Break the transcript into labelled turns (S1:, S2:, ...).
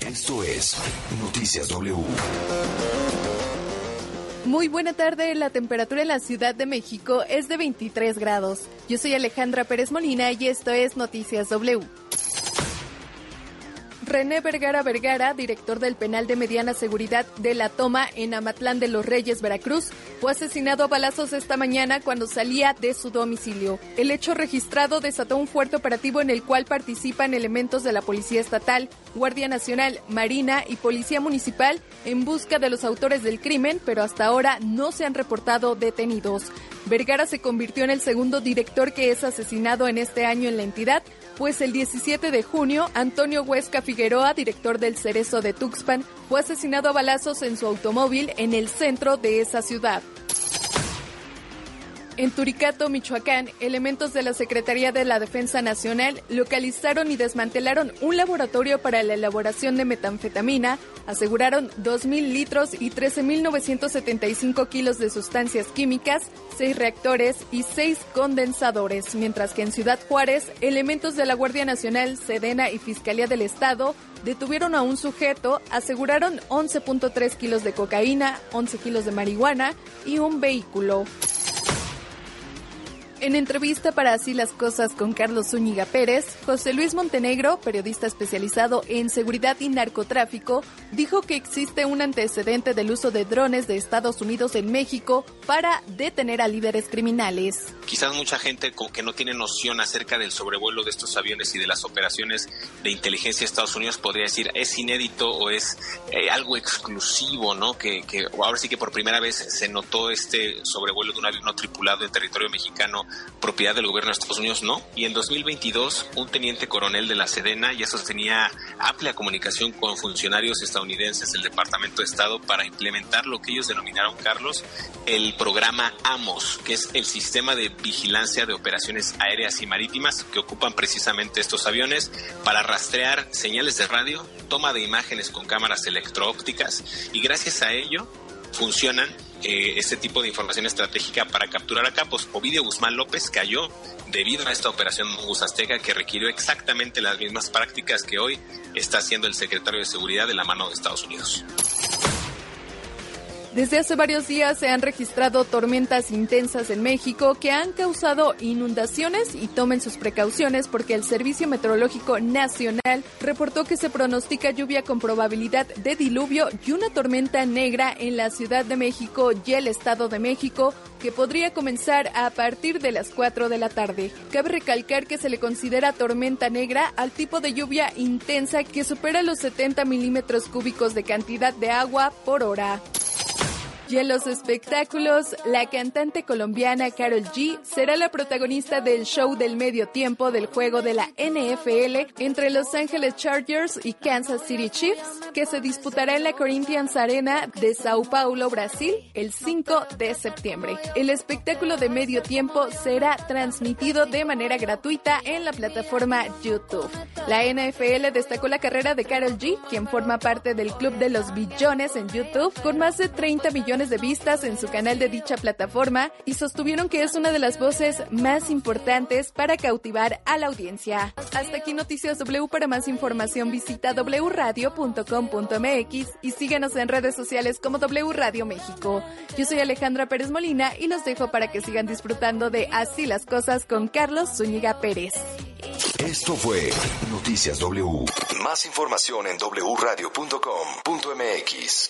S1: Esto es Noticias W.
S2: Muy buena tarde, la temperatura en la Ciudad de México es de 23 grados. Yo soy Alejandra Pérez Molina y esto es Noticias W. René Vergara, director del penal de mediana seguridad de La Toma en Amatlán de los Reyes, Veracruz, fue asesinado a balazos esta mañana cuando salía de su domicilio. El hecho registrado desató un fuerte operativo en el cual participan elementos de la Policía Estatal, Guardia Nacional, Marina y Policía Municipal en busca de los autores del crimen, pero hasta ahora no se han reportado detenidos. Vergara se convirtió en el segundo director que es asesinado en este año en la entidad, pues el 17 de junio, Antonio Huesca Figueroa, director del Cerezo de Tuxpan, fue asesinado a balazos en su automóvil en el centro de esa ciudad. En Turicato, Michoacán, elementos de la Secretaría de la Defensa Nacional localizaron y desmantelaron un laboratorio para la elaboración de metanfetamina, aseguraron 2,000 litros y 13,975 kilos de sustancias químicas, 6 reactores y 6 condensadores, mientras que en Ciudad Juárez, elementos de la Guardia Nacional, Sedena y Fiscalía del Estado detuvieron a un sujeto, aseguraron 11.3 kilos de cocaína, 11 kilos de marihuana y un vehículo. En entrevista para Así las Cosas con Carlos Zúñiga Pérez, José Luis Montenegro, periodista especializado en seguridad y narcotráfico, dijo que existe un antecedente del uso de drones de Estados Unidos en México para detener a líderes criminales.
S3: Quizás mucha gente como que no tiene noción acerca del sobrevuelo de estos aviones y de las operaciones de inteligencia de Estados Unidos, podría decir, es inédito o es algo exclusivo, ¿no? Que ahora sí que por primera vez se notó este sobrevuelo de un avión no tripulado en territorio mexicano, propiedad del gobierno de Estados Unidos, no. Y en 2022, un teniente coronel de la Sedena ya sostenía amplia comunicación con funcionarios estadounidenses del Departamento de Estado para implementar lo que ellos denominaron, Carlos, el programa AMOS, que es el sistema de vigilancia de operaciones aéreas y marítimas que ocupan precisamente estos aviones para rastrear señales de radio, toma de imágenes con cámaras electroópticas y gracias a ello funcionan este tipo de información estratégica para capturar a capos. Ovidio Guzmán López cayó debido a esta operación Mongoose Azteca que requirió exactamente las mismas prácticas que hoy está haciendo el secretario de Seguridad de la mano de Estados Unidos.
S2: Desde hace varios días se han registrado tormentas intensas en México que han causado inundaciones y tomen sus precauciones porque el Servicio Meteorológico Nacional reportó que se pronostica lluvia con probabilidad de diluvio y una tormenta negra en la Ciudad de México y el Estado de México que podría comenzar a partir de las 4 de la tarde. Cabe recalcar que se le considera tormenta negra al tipo de lluvia intensa que supera los 70 milímetros cúbicos de cantidad de agua por hora. Y en los espectáculos, la cantante colombiana Karol G será la protagonista del show del medio tiempo del juego de la NFL entre Los Ángeles Chargers y Kansas City Chiefs, que se disputará en la Corinthians Arena de Sao Paulo, Brasil, el 5 de septiembre. El espectáculo de medio tiempo será transmitido de manera gratuita en la plataforma YouTube. La NFL destacó la carrera de Karol G, quien forma parte del Club de los Billones en YouTube, con más de 30 millones de vistas en su canal de dicha plataforma y sostuvieron que es una de las voces más importantes para cautivar a la audiencia. Hasta aquí Noticias W. Para más información visita wradio.com.mx y síguenos en redes sociales como W Radio México. Yo soy Alejandra Pérez Molina y los dejo para que sigan disfrutando de Así las Cosas con Carlos Zúñiga Pérez.
S1: Esto fue Noticias W. Más información en wradio.com.mx.